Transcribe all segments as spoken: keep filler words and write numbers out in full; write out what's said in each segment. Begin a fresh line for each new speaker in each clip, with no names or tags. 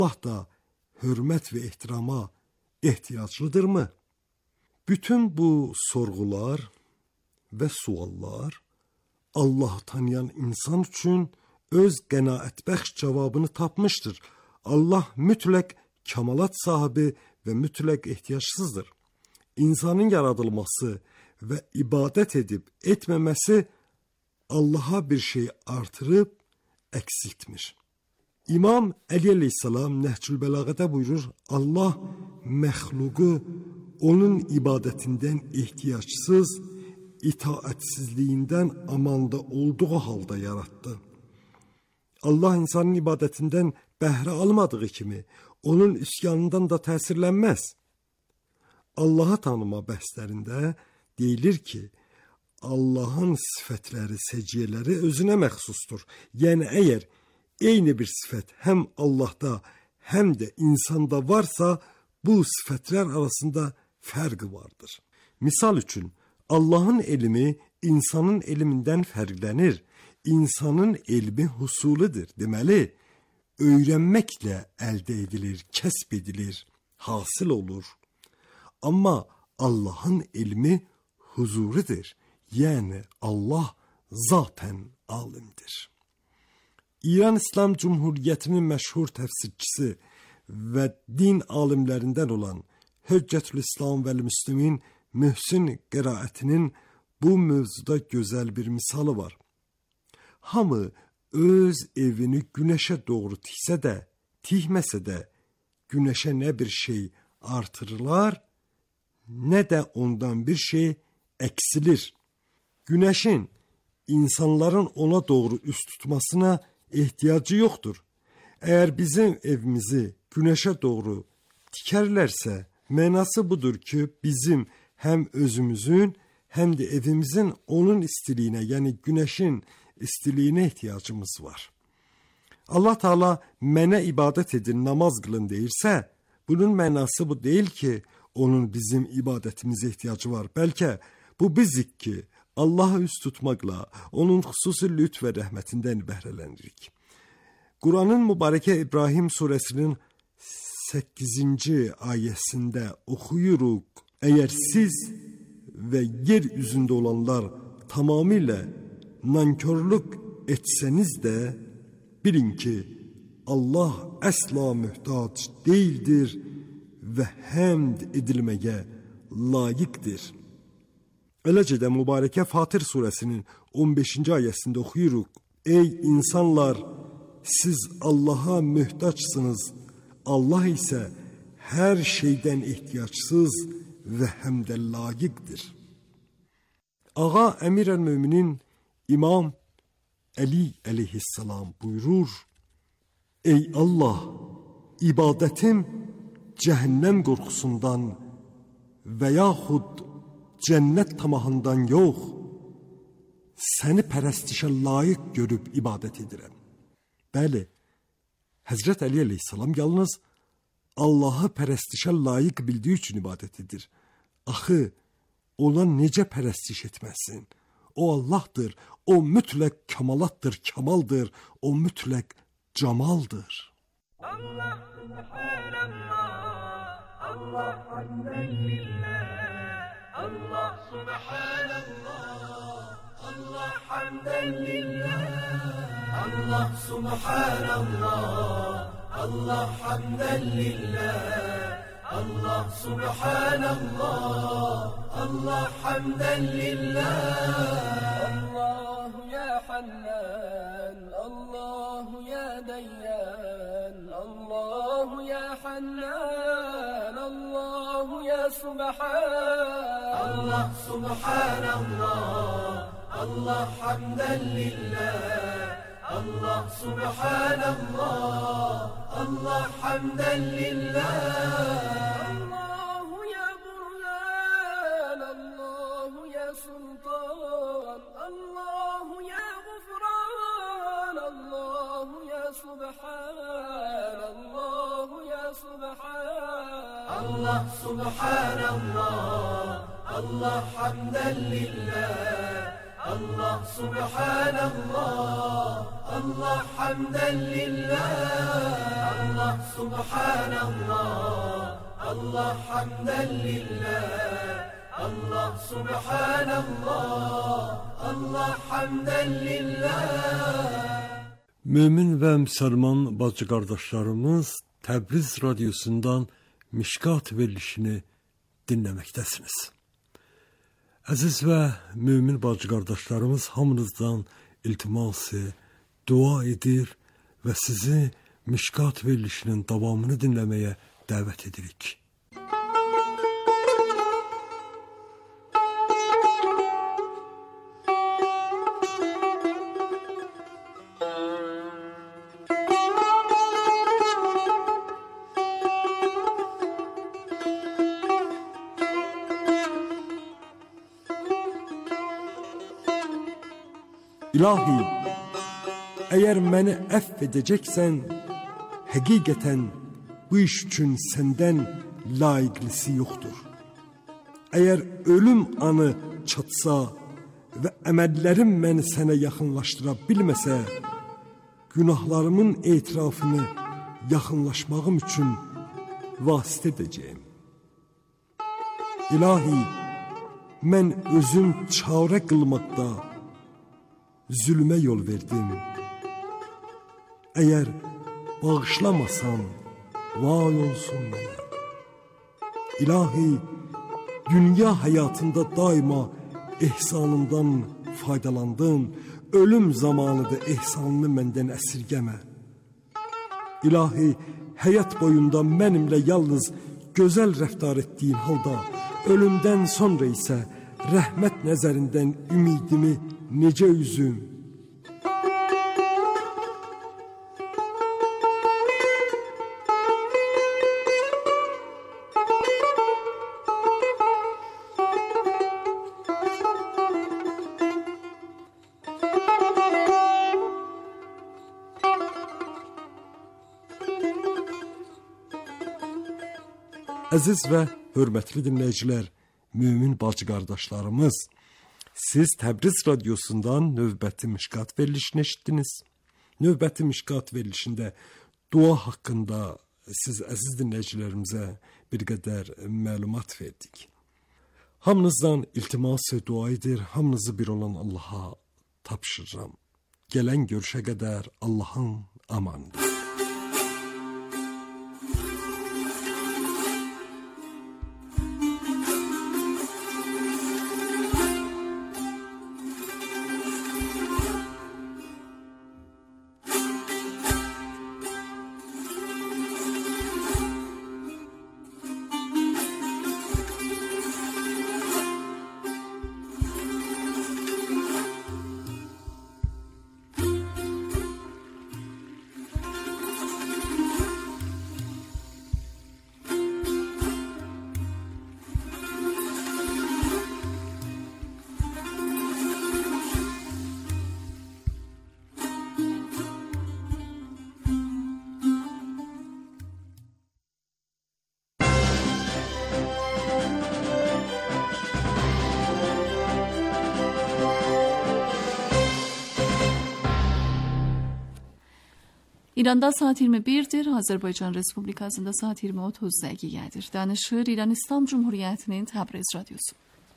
Allah da hürmet ve ehtirama ehtiyaclıdırmı? Bütün bu sorgular ve suallar Allah'ı tanıyan insan için öz qənaətbəxş cavabını tapmıştır. Allah mütləq kamalat sahibi ve mütləq ehtiyaçsızdır. İnsanın yaradılması ve ibadet edip etmemesi Allah'a bir şey artırıp eksiltmiş. İmam Ali aleyhisselam Nehcül Bəlağədə buyurur, Allah məxluqu onun ibadetinden ihtiyaçsız, itaatsizliğinden amanda olduğu halda yarattı. Allah insanın ibadetinden bəhrə almadığı kimi onun isyanından da təsirlənməz. Allah'ı tanıma bəhslərində deyilir ki, Allah'ın sifətləri, səciyələri özünə məxsusdur. Yəni əgər eyni bir sifət həm Allah'da həm də insanda varsa, bu sifətlər arasında fərqi vardır. Misal üçün, Allah'ın elmi insanın elmindən fərqlənir. İnsanın elmi husulidir. Deməli, öyrənməklə əldə edilir, kəsb edilir, hasıl olur. Amma Allah'ın elmi huzuridir. Yəni Allah zaten alimdir. İran İslam Cumhuriyyətinin məşhur təfsirçisi və din alimlərindən olan Hüccətül İslam vəl Müslimin Mühsin qiraətinin bu mövzuda gözəl bir misalı var. Hamı öz evini güneşe doğru tiksə də, tikməsə də, güneşe ne bir şey artırırlar, ne de ondan bir şey eksilir. Güneşin insanların ona doğru üst tutmasına ihtiyacı yoktur. Eğer bizim evimizi güneşe doğru tikerlerse, mənası budur ki, bizim hem özümüzün hem de evimizin onun istiliğine, yani güneşin istiliğine ihtiyacımız var. Allah Teala mənə ibadet edin, namaz kılın deyirsə, bunun mənası bu değil ki, onun bizim ibadetimize ihtiyacı var. Belki bu bizik ki, Allah'ı üst tutmakla onun xüsusi lütf ve rəhmətindən bəhrələnirik. Kur'an'ın mübareke İbrahim suresinin səkkizinci ayesinde okuyuruk. Eğer siz ve yeryüzünde olanlar tamamıyla nankörlük etseniz de bilin ki Allah əsla mühtaç değildir ve həmd edilmeye layıktır. Eləcə də mübareke Fatir suresinin on beşinci ayesinde okuyuruk. Ey insanlar, siz Allah'a mühtaçsınız. Allah ise her şeyden ihtiyaçsız ve hem de layıktır. Ağa Emir el-Müminin İmam Ali aleyhisselam buyurur. Ey Allah, ibadetim cehennem korkusundan veyahud cennet tamahından yok, seni pərəstişə layık görüp ibadet edirəm. Bəli, Həzrət Ali aleyhisselam yalnız Allah'ı pərəstişə layık bildiği için ibadet edir. Axı, ona necə pərəstiş etməsin? O Allah'tır, o mütləq kamalatdır, kamaldır, o mütləq camaldır. Allah subhanallah, Allah hamdellillah, Allah subhanallah, Allah hamdellillah, Allah subhanallah, Allah hamdellillah, Allah subhanallah, Allah hamdellillah. Allah ya Hannan, Allah ya Dayyan, Allah ya Hannan, Allah ya Subhan. Allah subhanallah, Allah hamdellillah, Allah subhanallah, Allah hamdellillah. Sultan, Allah ya Gufran, Allah ya Subhan, Allah ya Subhan. Allah subhanallah, Allah hamdellillah, Allah subhanallah, Allah hamdan lillah. Allah subhanallah, Allah hamdan lillah. Allah subhanallah, Allah hamdan lillah.
Mümin və müsəlman bacı qardaşlarımız Təbriz radiosundan Mişkat verilişini dinləməkdəsiniz. Əziz və mümin bacı qardaşlarımız hamınızdan iltiması, dua edir və sizi Mişkat verilişinin davamını dinləməyə dəvət edirik.
İlahi, əgər məni əfv edəcəksən, həqiqətən bu iş üçün səndən layiqlisi yoxdur. Əgər ölüm anı çatsa və əməllərim məni sənə yaxınlaşdıra bilməsə, günahlarımın etirafını yaxınlaşmağım üçün vasitə edəcəyim. İlahi, mən özüm çarə qılmaqda zülmə yol verdim. Əgər bağışlamasan, vay olsun mənə. İlahi, dünya həyatında daima ehsanından faydalandın, ölüm zamanı da ehsanını məndən əsirgəmə. İlahi, həyat boyunda mənimlə yalnız gözəl rəftar etdiyin halda, ölümdən sonra isə rəhmət nəzərindən ümidimi necə üzüm? Əziz və hörmətli dinləyicilər, mümin bacı qardaşlarımız, siz Təbriz radiosundan növbəti Mişkat verilişini eşitdiniz. Növbəti Mişkat verilişində dua haqqında siz əziz dinləyicilərimizə bir qədər məlumat verdik. Hamınızdan iltimas və dua edir, hamınızı bir olan Allaha tapşırıram. Gələn görüşə qədər Allahın amanıdır.
İranda saat iyirmi birdir, Azərbaycan Respublikasında saat iyirmi otuz dəqiqədir. Danışır İran İslam Cumhuriyyətinin Təbriz radiosu.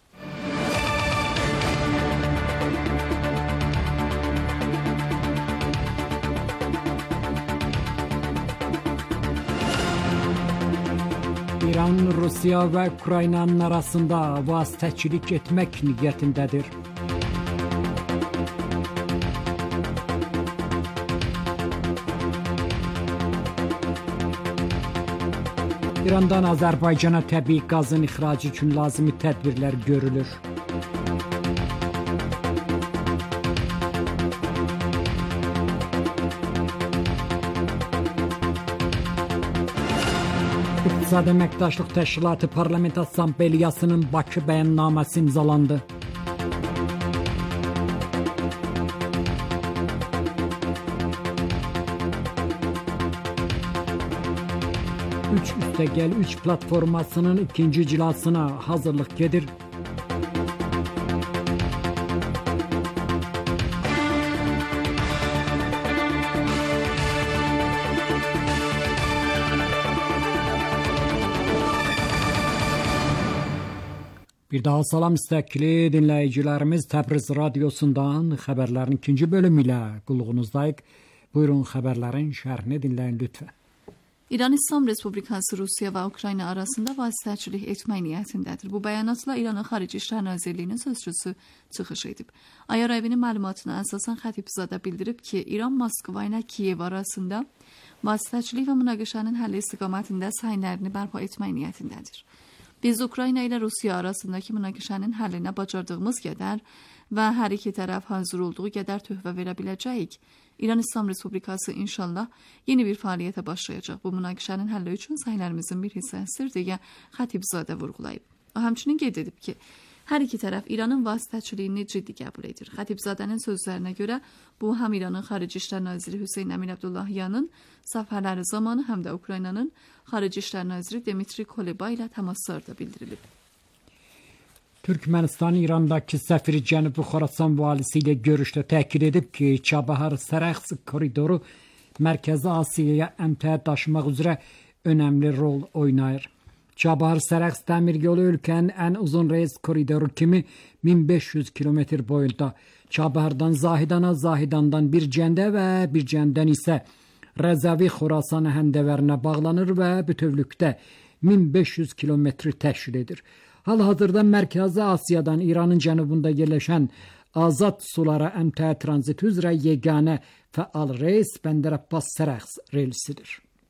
İran, Rusiya və Ukraynanın arasında vasitəçilik etmək niyyətindədir. İrandan Azərbaycana təbii qazın ixracı üçün lazımi tədbirlər görülür. İqtisadi Əməkdaşlıq Təşkilatı Parlament Assambleyasının Bakı bəyannaməsi imzalandı. üç üstəgəl üç platformasının ikinci iclasına hazırlıq gedir. Bir daha salam istekli dinleyicilerimiz, Təbriz Radyosu'ndan xəbərlərin ikinci bölümü ilə qulluğunuzdayıq. Buyurun, xəbərlərin şərhini dinləyin lütfen.
İran İslam Respublikası Rusiya və Ukrayna arasında vasitəçilik etmək niyyətindədir. Bu bəyanatla İranın Xarici İşlər Nazirliyinin sözçüsü çıxış edib. Ayarayevinin məlumatına əsasən Xətibzadə bildirib ki, İran Moskva ilə Kiyev arasında vasitəçilik və münaqişənin həlli istiqamətində səylərini bərpa etmək niyyətindədir. Biz Ukrayna ilə Rusiya arasındakı münaqişənin həllinə bacardığımız qədər və hər iki tərəf hazır olduğu qədər töhfə verə biləcəyik. İran İslam Respublikası inşallah yeni bir fəaliyyətə başlayacaq. Bu münaqişənin həlli üçün səylərimizin bir hissəsidir deyə Xətibzadə vurğulayıb. O həmçinin qeyd edib ki, hər iki tərəf İranın vasitəçiliyini ciddi qəbul edir. Xətibzadənin sözlərinə görə bu həm İranın Xarici İşlər Naziri Hüseyn Əmin Abdullahyanın səfərləri zamanı, həm də Ukraynanın Xarici İşlər Naziri Dmitri Kuleba ilə təmaslarda bildirilib.
Türkmenistan İrandakı səfiri Cənubi Xorasan valisi ilə görüşdə təkid edib ki, Çabahar-Sərəx koridoru Mərkəzi Asiyaya əmtəə daşımaq üzrə önəmli rol oynayır. Çabahar-Sərəx dəmir yolu ölkənin ən uzun reys koridoru kimi min beş yüz kilometr boyunda. Çabahardan Zahidana, Zahidandan Bircəndə və Bircəndən isə Rəzəvi Xorasan həndəvərinə bağlanır və bütövlükdə min beş yüz kilometri təşkil edir. Hal-hazırda Mərkəzi Asiyadan İranın cənubunda yerləşən azad sulara əmtəə tranziti üzrə yeganə fəal reys Bəndər Abbas Sərəx reysidir.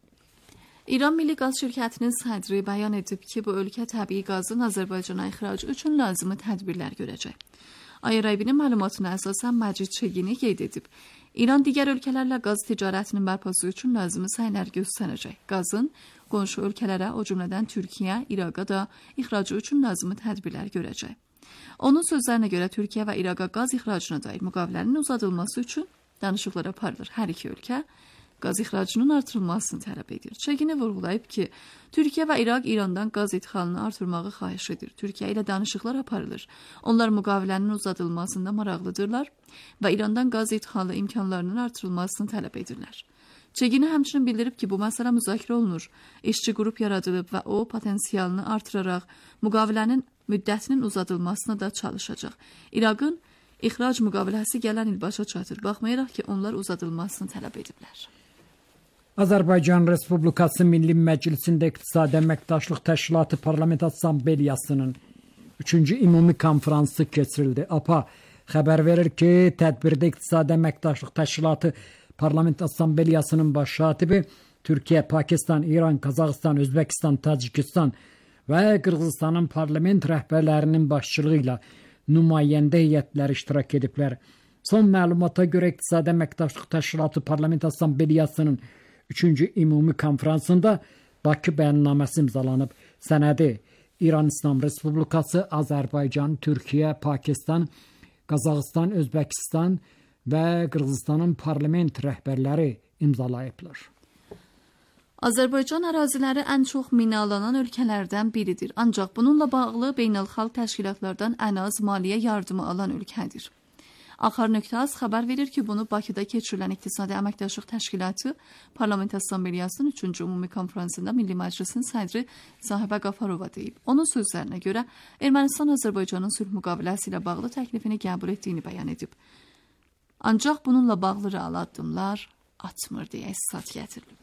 İran Milli Qaz Şirkətinin sədri bəyan edib ki, bu ölkə təbii qazın Azərbaycana ixracı üçün lazımi tədbirlər görəcək. Ayarayevinin məlumatına əsasən Məcid Çegini qeyd edib. İran digər ölkələrlə qaz ticarətinin bərpası üçün lazımi səylər göstərəcək. Qazın qonşu ölkələrə, o cümlədən Türkiyə, İraqa da ixracı üçün lazımi tədbirlər görəcək. Onun sözlərinə görə Türkiyə və İraqa qaz ixracına dair müqavilənin uzadılması üçün danışıqlar aparılır. Hər iki ölkə qaz ixracının artırılmasını tələb edir. Çegini vurğulayıb ki, Türkiyə və İraq İrandan qaz idxalını artırmağı xahiş edir. Türkiyə ilə danışıqlar aparılır. Onlar müqavilənin uzadılmasında maraqlıdırlar və İrandan qaz idxalı imkanlarının artırılmasını tələb edirlər. Çegini həmçinin bildirib ki, bu məsələ müzakirə olunur. İşçi qrup yaradılıb və o potensialını artıraraq müqavilənin müddətinin uzadılmasına da çalışacaq. İraqın ixrac müqaviləsi gələn il başa çatır, baxmayaraq ki, onlar uzadılmasını tələb ediblər.
Azərbaycan Respublikası Milli Məclisində İqtisadi Əməkdaşlıq Təşkilatı Parlament Assambleyasının üçüncü ümumi konfransı keçirildi. A P A xəbər verir ki, tədbirdə İqtisadi Əməkdaşlıq Təşkilatı Parlament Assambleyasının baş katibi Türkiyə, Pakistan, İran, Qazaxıstan, Özbəkistan, Tacikistan və Qırğızstanın parlament rəhbərlərinin başçılığı ilə nümayəndə heyətləri iştirak ediblər. Son məlumata görə İqtisadi Əməkdaşlıq Təşkilatı Parlament Assambleyasının üçüncü ümumi konfransında Bakı bəyannaməsi imzalanıb. Sənədi İran İslam Respublikası, Azərbaycan, Türkiyə, Pakistan, Qazaxıstan, Özbəkistan və Qırğızstanın parlament rəhbərləri imzalayıblar.
Azərbaycan əraziləri ən çox minalanan ölkələrdən biridir. Ancaq bununla bağlı beynəlxalq təşkilatlardan ən az maliyyə yardımı alan ölkədir. Axar.az xəbər verir ki, bunu Bakıda keçirilən İqtisadi Əməkdaşlıq Təşkilatı Parlament Assambleyasının üçüncü ümumi konfransında Milli Məclisin sədri Sahibə Qafarova deyib. Onun sözlərinə görə Ermənistan Azərbaycanın sülh müqaviləsi ilə bağlı təklifini qəbul etdiyini bəyan edib. Ancaq bununla bağlı real addımlar atmır deyə istat gətirilib.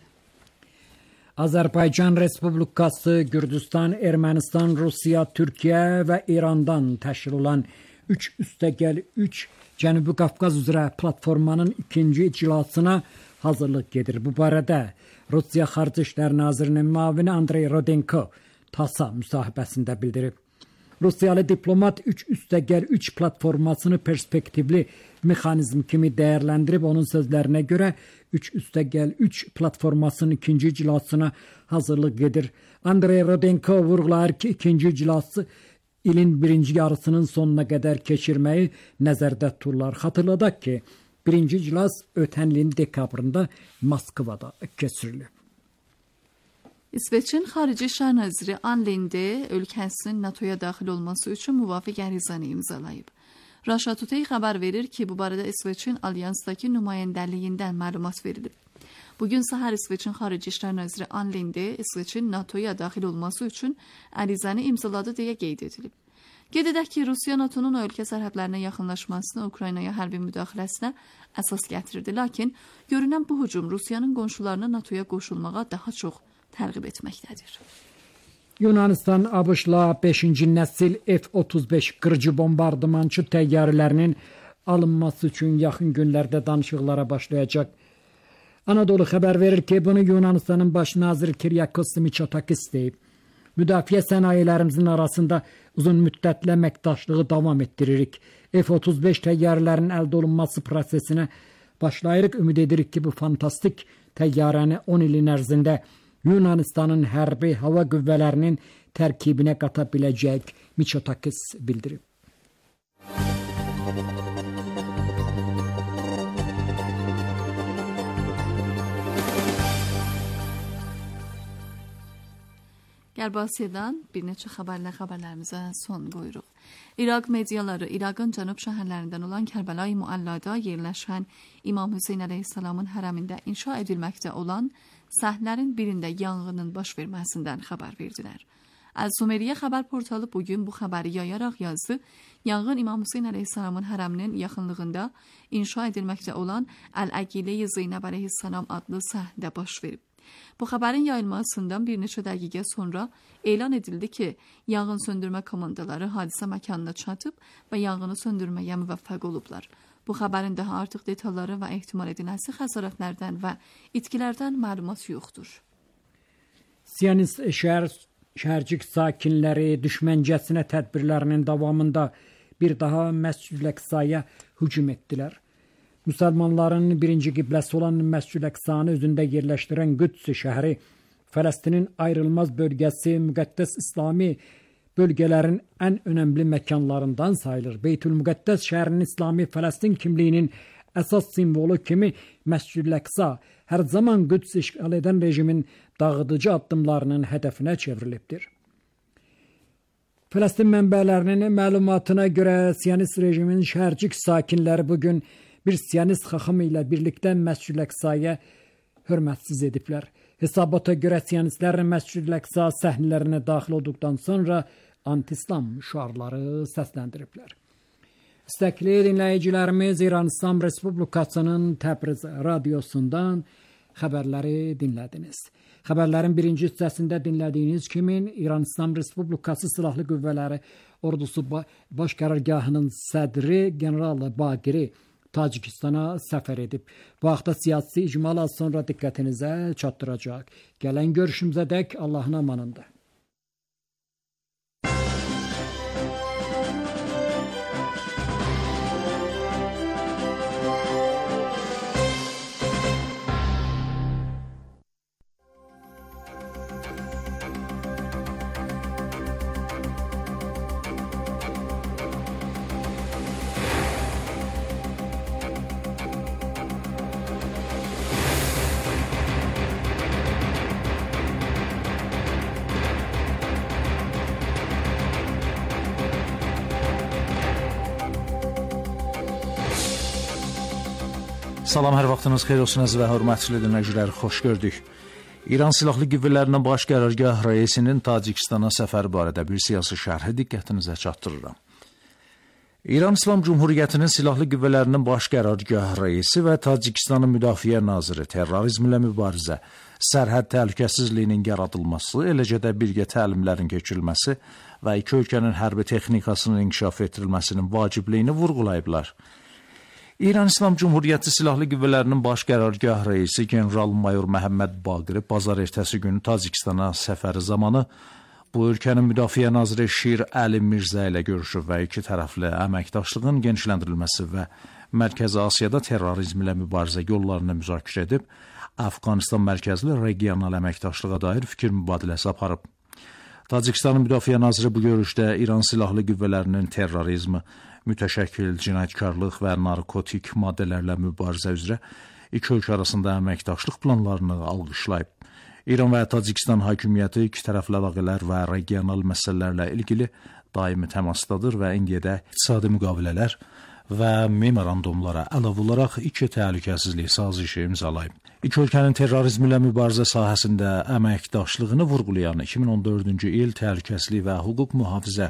Azərbaycan Respublikası, Gürcüstan, Ermənistan, Rusiya, Türkiyə və İrandan təşkil olan üç üstəgəl üç Cənubi Qafqaz üzrə platformanın ikinci iclasına hazırlıq gedir. Bu barədə Rusiya Xarici İşlər Nazirinin müavini Andrey Rodenko TASS-a müsahibəsində bildirib. Rusiyalı diplomat üç üstəgəl üç platformasını perspektivli mexanizm kimi dəyərləndirib. Onun sözlərinə görə üç üstəgəl üç platformasının ikinci iclasına hazırlıq gedir. Andrey Rodenko vurğulayır ki, ikinci iclası ilin birinci yarısının sonuna qədər keçirməyi nəzərdə tuturlar. Xatırladaq ki, birinci iclas ötən ilin dekabrında Moskvada keçirilib.
İsveçin Xarici İşlər Naziri Ann Linde ölkəsinin NATOya daxil olması üçün müvafiq ərizəni imzalayıb. Russia Today xəbər verir ki, bu barədə İsveçin alyansdakı nümayəndəliyindən məlumat verilib. Bugün səhər İsveçin Xarici İşlər Naziri Ann Linde İsveçin NATOya daxil olması üçün ərizəni imzaladı deyə qeyd edilib. Qeyd edək ki, Rusiya NATO-nun ölkə sərhədlərinə yaxınlaşmasını Ukraynaya hərbi müdaxiləsinə əsas gətirirdi. Lakin görünən bu hücum Rusiyanın qonşularını NATO-ya qoşulmağa daha çox tərğib etməkdədir.
Yunanistan ABŞ-la beşinci nəsil F otuz beş qırıcı bombardımançı təyyarələrinin alınması üçün yaxın günlərdə danışıqlara başlayacaq. Anadolu xəbər verir ki, bunu Yunanistanın baş naziri Kyriakos Mitsotakis deyib. Müdafiə sənayelerimizin arasında uzun müddətli əməkdaşlığı davam etdiririk. F otuz beş təyyarələrinin əldə olunması prosesinə başlayırıq. Ümid edirik ki, bu fantastik təyyarəni on ilin ərzində Yunanistanın hərbi hava qüvvələrinin tərkibinə qata biləcək, Mitsotakis bildirib.
Qərb Asiyadan bir neçə xəbərlə xəbərlərimizə son qoyuruq. İraq mediaları İraqın cənub şəhərlərindən olan Kərbəla-i Müəllada yerləşən İmam Hüseyn əleyhissalamın hərəmində inşa edilməkdə olan səhnələrin birində yanğının baş verməsindən xəbər verdilər. Əl-Sumeriyə xəbər portalı bugün bu xəbəri yayaraq yazdı. Yanğın İmam Hüseyn əleyhissalamın hərəminin yaxınlığında inşa edilməkdə olan Əl-Əqilə-i Zeynəb əleyhissalam adlı səhnədə baş verib. Bu xəbərin yayılmasından bir neçə dəqiqə sonra elan edildi ki, yanğın söndürmə komandaları hadisə məkanına çatıb və yanğını söndürməyə müvəffəq olublar. Bu xəbərin daha artıq detalları və ehtimal edilən xəsarətlərdən və itkilərdən məlumat yoxdur.
Siyonist şəhər şəhərcik sakinləri düşməncəsinə tədbirlərinin davamında bir daha Məscid-ül Əqsaya hücum etdilər. Müsəlmanların birinci qibləsi olan Məscid-ül Əqsanı özündə yerləşdirən Qüds şəhəri, Fələstinin ayrılmaz bölgəsi, müqəddəs İslami bölgələrin ən önəmli məkanlarından sayılır. Beytül-Müqəddəs şəhərinin İslami Fələstin kimliyinin əsas simvolu kimi Məscid-ül Əqsa hər zaman Qüds işğal edən rejimin dağıdıcı addımlarının hədəfinə çevrilibdir. Fələstin mənbələrinin məlumatına görə Siyonist rejimin şəhərcik sakinləri bugün bir Siyonist xaxam ilə birlikdə Məscid-ül Əqsaya hörmətsiz ediblər. Hesabata görə Siyonistlər Məscid-ül Əqsa səhnələrinə daxil olduqdan sonra anti-İslam şüarları səsləndiriblər. İstəkli dinləyicilərimiz İran İslam Respublikasının Təbriz radiosundan xəbərləri dinlədiniz. Xəbərlərin birinci hissəsində dinlədiyiniz kimi İran İslam Respublikası Silahlı Qüvvələri Ordusu Baş Qərargahının sədri General Baqiri Tacikistana səfər edib. Bu haqda siyasi icmal az sonra diqqətinizə çatdıracaq. Gələn görüşümüzə dək Allahın amanında.
Salam, hər vaxtınız xeyir olsun əziz və hörmətli dinləyicilər, xoş gördük. İran Silahlı Qüvvələrinin Baş Qərargah rəisinin Tacikistana səfəri barədə bir siyasi şərhi diqqətinizə çatdırıram. İran İslam Cumhuriyyətinin Silahlı Qüvvələrinin Baş Qərargah rəisi və Tacikistanın Müdafiə naziri terrorizmlə mübarizə, sərhəd təhlükəsizliyinin yaradılması, eləcə də birgə təlimlərin keçirilməsi və iki ölkənin hərbi texnikasının inkişaf etdirilməsinin vacibliyini vurğulayıblar. İran İslam Cumhuriyyəti Silahlı Qüvvələrinin Baş Qərargah rəisi General-Mayor Məhəmməd Baqiri bazar ertəsi günü Tacikistana səfəri zamanı bu ölkənin Müdafiə naziri Şir Əli Mirzə ilə görüşüb və iki tərəfli əməkdaşlığın genişləndirilməsi və Mərkəzi Asiyada terrorizmlə mübarizə yollarını müzakirə edib, Əfqanistan mərkəzli regional əməkdaşlığa dair fikir mübadiləsi aparıb. Tacikistanın Müdafiə naziri bu görüşdə İran Silahlı Qüvvələrinin terrorizmi, mütəşəkkil cinayətkarlıq və narkotik maddələrlə mübarizə üzrə iki ölkə arasında əməkdaşlıq planlarını alqışlayıb. İran və Tacikistan hakimiyyəti iki tərəfli əlaqələr və regional məsələlərlə ilgili daimi təmasdadır və indiyədək iqtisadi müqavilələr və memorandumlara əlavə olaraq iki təhlükəsizlik sazişi imzalayıb. İki ölkənin terrorizm ilə mübarizə sahəsində əməkdaşlığını vurğulayan iki min on dördüncü il Təhlükəsizlik və Hüquq Mühafizə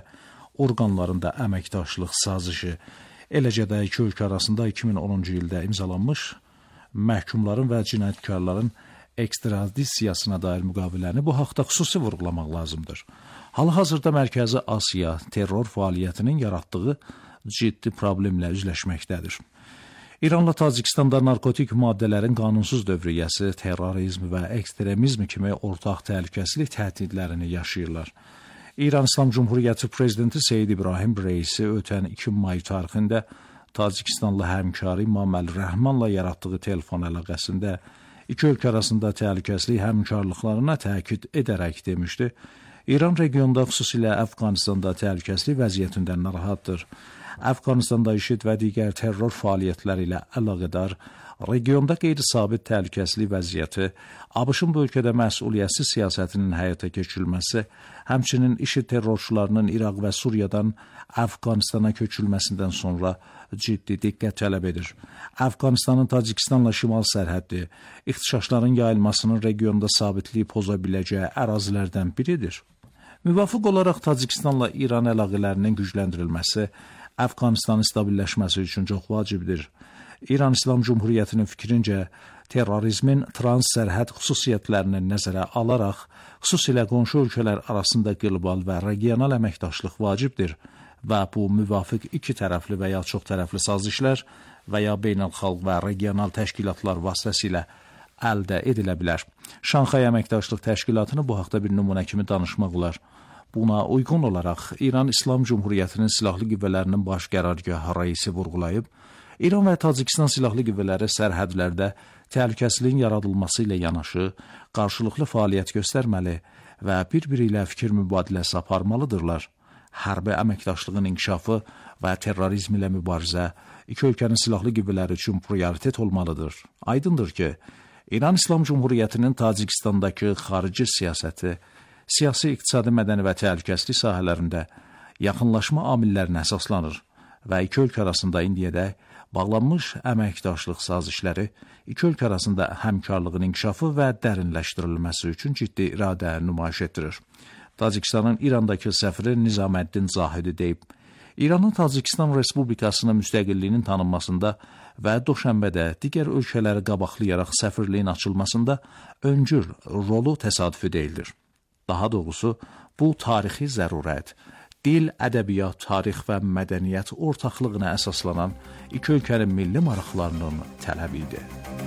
orqanlarında əməkdaşlıq sazişi, eləcə də iki ölkə arasında iki min onuncu ildə imzalanmış məhkumların və cinayətkarların ekstradisiyasına dair müqaviləni bu haqda xüsusi vurğulamaq lazımdır. Hal-hazırda Mərkəzi Asiya terror fəaliyyətinin yaratdığı ciddi problemlə üzləşməkdədir. İranla Tacikistanda narkotik maddələrin qanunsuz dövriyyəsi, terrorizm və ekstremizm kimi ortaq təhlükəsizlik təhdidlərini yaşayırlar. İran İslam Cumhuriyyəti Prezidenti Seyid İbrahim Reisi ötən iki may tarixində Tacikistanlı həmkarı İmam Əl-Rəhmanla yaratdığı telefon əlaqəsində iki ölkə arasında təhlükəsizlik həmkarlıqlarına təkid edərək demişdi, İran regionda, xüsusilə Əfqanistanda təhlükəsizlik vəziyyətindən narahatdır. Əfqanistanda IŞİD və digər terror fəaliyyətləri ilə əlaqədar regionda qeyri-sabit təhlükəsizlik vəziyyəti, ABŞ-ın bu ölkədə məsuliyyətsiz siyasətinin həyata keçirilməsi, həmçinin IŞİD terrorçularının İraq və Suriyadan Əfqanistana köçülməsindən sonra ciddi diqqət tələb edir. Əfqanistanın Tacikistanla şimal sərhəddi, ixtişaşların yayılmasının regionda sabitliyi poza biləcəyi ərazilərdən biridir. Müvafiq olaraq Tacikistanla İran əlaqələrinin gücləndirilməsi Əfqanistanın stabilləşməsi üçün çox vacibdir. İran İslam Cumhuriyyətinin fikrincə, terrorizmin trans-sərhəd xüsusiyyətlərini nəzərə alaraq, xüsusilə qonşu ölkələr arasında qlobal və regional əməkdaşlıq vacibdir və bu müvafiq iki tərəfli və ya çox tərəfli sazişlər və ya beynəlxalq və regional təşkilatlar vasitəsilə əldə edilə bilər. Şanxay Əməkdaşlıq Təşkilatını bu haqda bir nümunə kimi danışmaq olar. Buna uyğun olaraq İran İslam Cumhuriyyətinin Silahlı Qüvvələrinin Baş Qərargahı rəisi vurğulayıb, İran və Tacikistan Silahlı Qüvvələri sərhədlərdə təhlükəsizliyin yaradılması ilə yanaşı, qarşılıqlı fəaliyyət göstərməli və bir-biri ilə fikir mübadiləsi aparmalıdırlar. Hərbi əməkdaşlığın inkişafı və terrorizm ilə mübarizə iki ölkənin silahlı qüvvələri üçün prioritet olmalıdır. Aydındır ki, İran İslam Cumhuriyyətinin Tacikistandakı xarici siyasəti, siyasi, iqtisadi, mədəni və təhlükəsizlik sahələrində yaxınlaşma amillərinə əsaslanır və iki ölkə arasında indiyədək bağlanmış əməkdaşlıq sazişləri iki ölkə arasında həmkarlığın inkişafı və dərinləşdirilməsi üçün ciddi iradə nümayiş etdirir. Tacikistanın İrandakı səfiri Nizaməddin Zahidi deyib, İranın Tacikistan Respublikasının müstəqilliyinin tanınmasında və Doşənbədə digər ölkələri qabaqlayaraq səfirliyin açılmasında öncül rolu təsadüfi deyildir. Daha doğrusu, bu tarixi zərurət, dil, ədəbiyyat, tarix və mədəniyyət ortaqlığına əsaslanan iki ölkənin milli maraqlarının tələbi idi.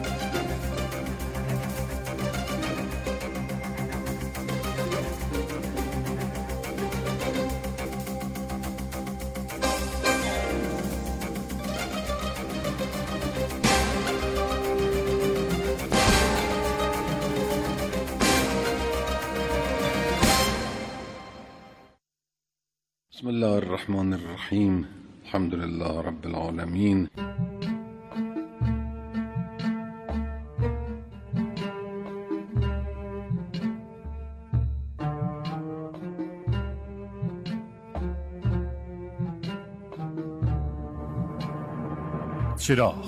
بسم الله الرحمن الرحيم الحمد لله رب العالمين
چراغ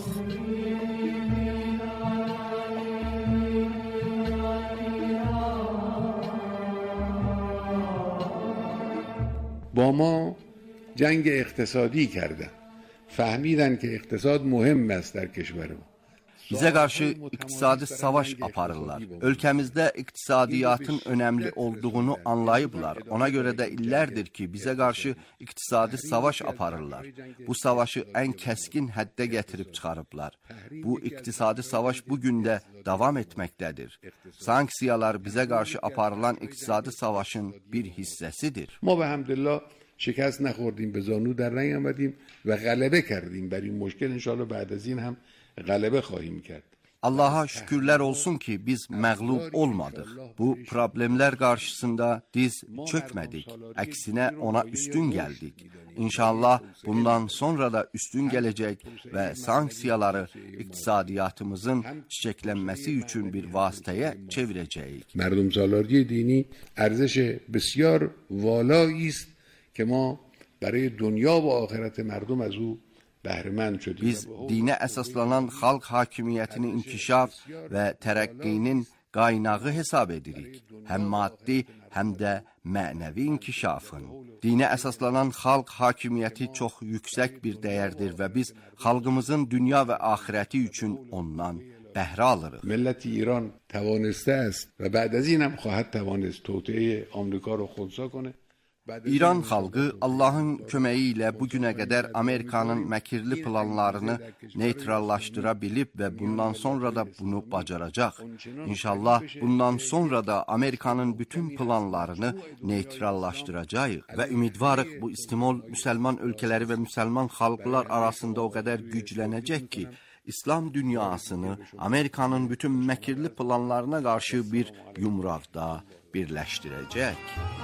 با ما جنگ اقتصادی kərdən. Fəhmidən ki, iqtisad mühim است در کشور ما.
Bize karşı iktisadi savaş aparırlar. Ölkemizde iktisadiyatın önemli olduğunu anlayıblar. Ona göre de illerdir ki bize karşı iktisadi savaş aparırlar. Bu savaşı en keskin həddə getirip çıkarıblar. Bu iktisadi savaş bugün de devam etmektedir. Sanksiyalar bize karşı aparılan iktisadi savaşın bir hissesidir.
ما به hamdülillah شکست نخوردیم، به زانو در نیامدیم و غلبه کردیم بر این مشکل. انشاءالله بعد از این هم غلبه خواهیم کرد.
Allah'a şükürler olsun ki biz məğlub olmadıq. Bu problemler karşısında diz çökmedik. Aksine ona üstün geldik. İnşallah bundan sonra da üstün gelecek ve sanksiyaları iktisadiyatımızın çiçeklenmesi için bir vasıtaya çevireceğiz.
مردم سالاری دینی ارزش بسیار والایی است که ما برای دنیا و آخرت مردم از او
Biz dinə əsaslanan xalq hakimiyyətinin inkişaf və tərəqqinin qaynağı hesab edirik. Həm maddi, həm də mənəvi inkişafın. Dinə əsaslanan xalq hakimiyyəti çox yüksək bir dəyərdir və biz xalqımızın dünya və axirəti üçün ondan بهره alırıq.
ملت ایران توانسته است و بعد از این هم خواهد توانست توطئه آمریکا رو خنثی کنه.
İran xalqı Allahın köməyi ilə bu günə qədər Amerikanın məkirli planlarını neytrallaşdıra bilib və bundan sonra da bunu bacaracaq. İnşallah bundan sonra da Amerikanın bütün planlarını neytrallaşdıracağıq və ümidvarıq bu istimol müsəlman ölkələri və müsəlman xalqlar arasında o qədər güclənəcək ki, İslam dünyasını Amerikanın bütün məkirli planlarına qarşı bir yumraqda birləşdirəcək.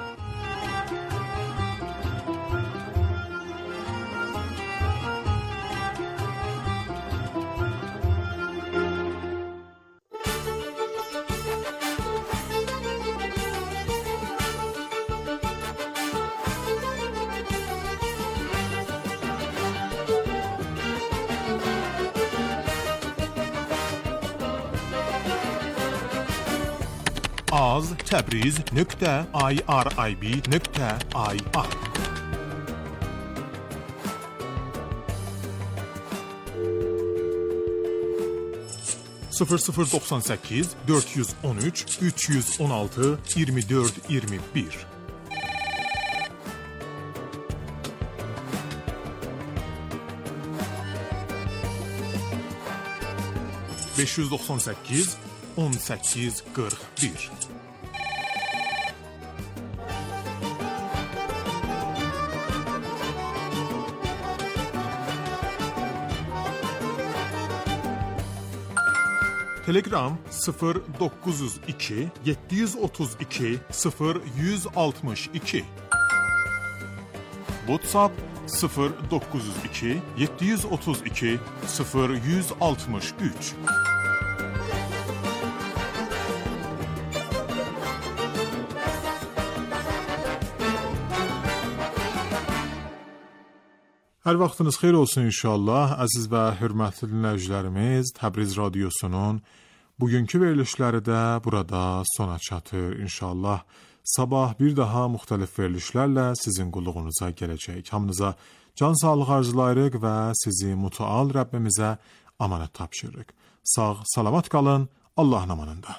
az təbriz nöqtə irib nöqtə ir sıfır sıfır doxsan səkkiz dörd yüz on üç üç yüz on altı iyirmi dörd iyirmi bir beş yüz doxsan səkkiz on səkkiz qırx bir Telegram sıfır doqquz yüz iki yeddi yüz otuz iki sıfır yüz altmış iki WhatsApp sıfır doqquz yüz iki yeddi yüz otuz iki sıfır yüz altmış üç Hər vaxtınız xeyir olsun inşallah. Əziz və hörmətli dinləyicilərimiz, Təbriz Radiosunun bugünkü verilişləri də burada sona çatır inşallah. Sabah bir daha müxtəlif verilişlərlə sizin qulluğunuza gələcək. Hamınıza can sağlığı arzulayırıq və sizi mütəal Rəbbimizə amanət tapşırırıq. Sağ, salamat qalın, Allahın amanında.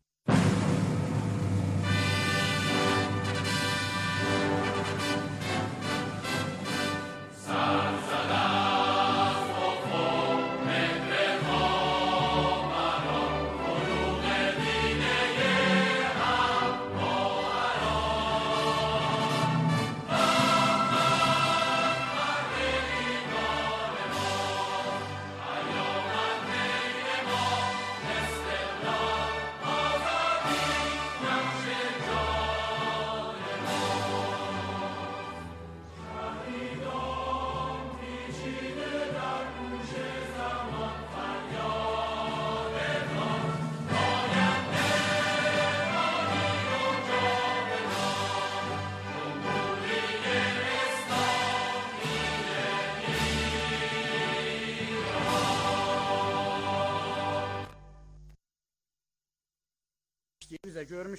Bizə görmüş.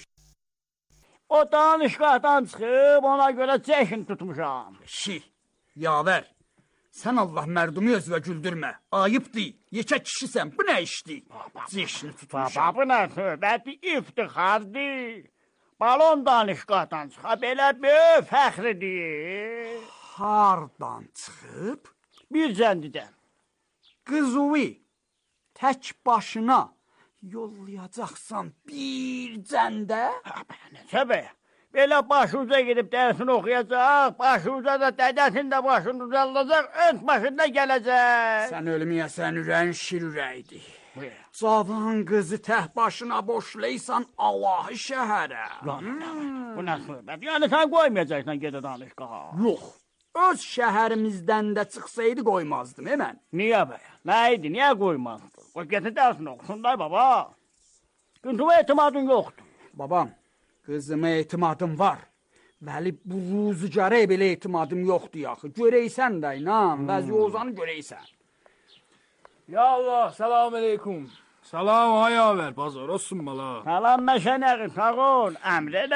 O danışqahdan çıxıb ona görə cəşin tutmuşam.
Şi, yavər, sən Allah mərdumu özvə güldürmə. Ayıbdır, yekə kişisən, bu nə işdir? Cəşini tutmuşam.
Baba, bu nə söhbəti iftixardır. Balon danışqahdan çıxa, belə böyük fəxridir.
Hardan çıxıb?
Bir cəndidən.
Qızıvi, tək başına yollayacaqsan bir cəndə?
Necə bə? Belə başuca gedib dərsini oxuyacaq, başuca da dədəsinin də başını düzəldəcək, öz başında gələcək.
Sən ölməyəsən ürəyin şir ürəkdir. Cavan qızı tək başına boşlaysan Allahı şəhərə.
Bu nə söhbət? Yəni sən qoymayacaqsan gedə danışqaha.
Yox, öz şəhərimizdən də çıxsaydı qoymazdım, e mən.
Niyə bə? Nə idi, niyə qoymazdı? O getir dərsini oxusun day baba. Gündüme etimadın yoxdur.
Babam, qızıma etimadım var. Vəli bu ruzigara belə etimadım yoxdur yaxı. Görəysən də inan, vəzi ozanı görəysən.
Ya Allah, selamun aleyküm. Salam ay avər, bazar olsun bala.
Salam məşənəqi, sağ ol, əmr elə.